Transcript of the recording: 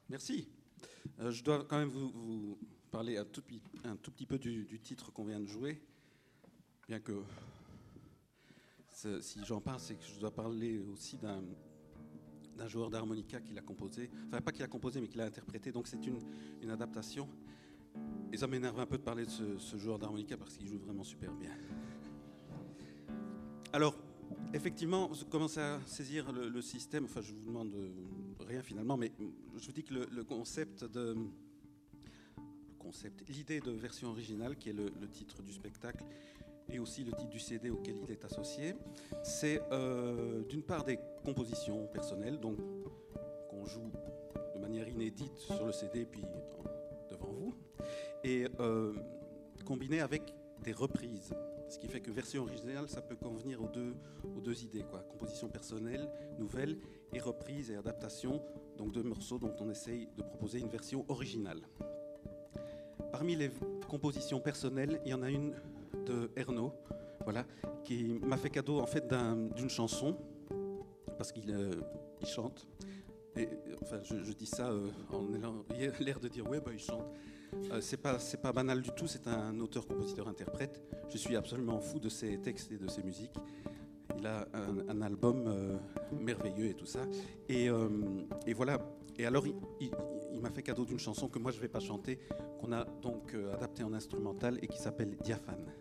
Merci. Je dois quand même vous parler un tout petit peu du titre qu'on vient de jouer, bien que si j'en parle, c'est que je dois parler aussi d'un joueur d'harmonica qui l'a composé, enfin pas qui l'a composé, mais qui l'a interprété, donc c'est une adaptation. Et ça m'énerve un peu de parler de ce joueur d'harmonica parce qu'il joue vraiment super bien. Alors, effectivement, vous commencez à saisir le système, enfin je vous demande rien finalement, mais je vous dis que l'idée de version originale, qui est le titre du spectacle, et aussi le titre du CD auquel il est associé, c'est d'une part des compositions personnelles, donc qu'on joue de manière inédite sur le CD puis devant vous, et combiné avec des reprises. Ce qui fait que version originale, ça peut convenir aux deux idées, quoi. Composition personnelle, nouvelle, et reprise et adaptation, donc deux morceaux dont on essaye de proposer une version originale. Parmi les compositions personnelles, il y en a une de Ernaud, voilà, qui m'a fait cadeau en fait d'une chanson, parce qu'il chante. Et, enfin, je dis ça en ayant l'air de dire ouais, bah, il chante. C'est pas banal du tout, c'est un auteur, compositeur, interprète. Je suis absolument fou de ses textes et de ses musiques. Il a un album merveilleux et tout ça. Et voilà. Et alors, il m'a fait cadeau d'une chanson que moi je ne vais pas chanter, qu'on a donc adaptée en instrumental et qui s'appelle Diaphane.